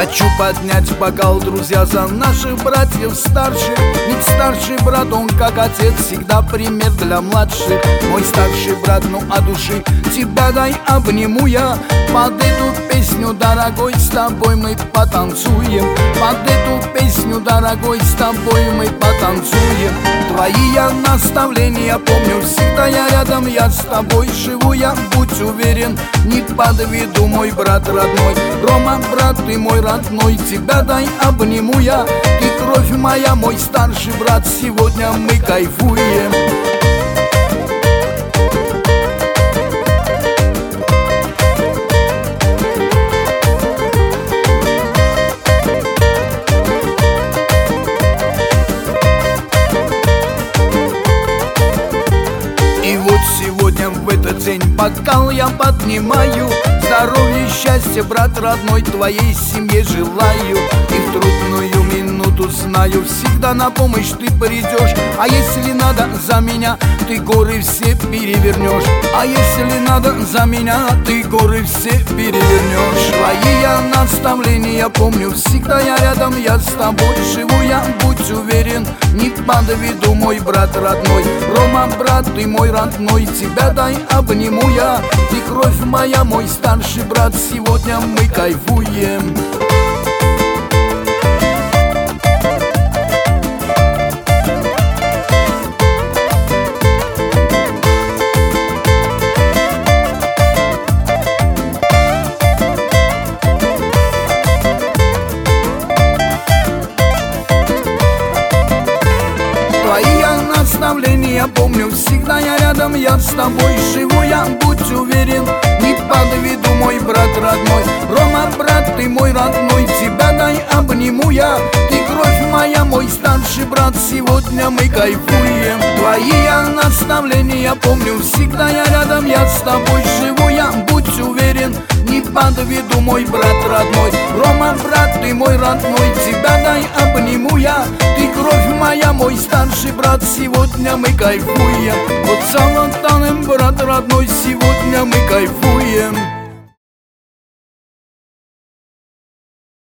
Хочу поднять бокал, друзья, за наших братьев старших. Ведь старший брат, он как отец, всегда пример для младших. Мой старший брат, ну от души тебя дай обниму я. Под эту песню, дорогой, с тобой мы потанцуем. Под эту песню, дорогой, с тобой мы потанцуем. Твои я наставления помню, всегда я рядом, я с тобой живу я. Будь уверен, не подведу, мой брат родной. Рома, брат, ты мой родной, тебя дай обниму я. Ты кровь моя, мой старший брат, сегодня мы кайфуем. И вот сегодня в этот день бокал я поднимаю. Здоровья, счастья, брат родной, твоей семье желаю. И в трудную минуту знаю, всегда на помощь ты придешь. А если надо за меня, ты горы все перевернешь. А если надо за меня, ты горы все перевернешь. Твои я наставления помню, всегда я рядом, я с тобой живу я. Будь уверен, не подведу, мой брат родной. Рома, брат, ты мой родной, тебя дай обниму я. Ты кровь моя, мой старший брат, сегодня мы кайфуем. Твои я наставления помню, всегда я рядом, я с тобой живу я. Будь уверен, не подведу, мой брат родной. Рома, брат, ты мой родной, тебя дай обниму я. Ты кровь моя, мой старший брат, сегодня мы кайфуем. Твои я наставления помню, всегда я рядом, я с тобой живу я. Будь уверен, не подведу, мой брат родной. Рома, брат, ты мой родной, тебя дай обниму я. Ты кровь моя, мой старший брат, сегодня мы кайфуем. Вот Салантаnem, брат родной, сегодня мы кайфуем.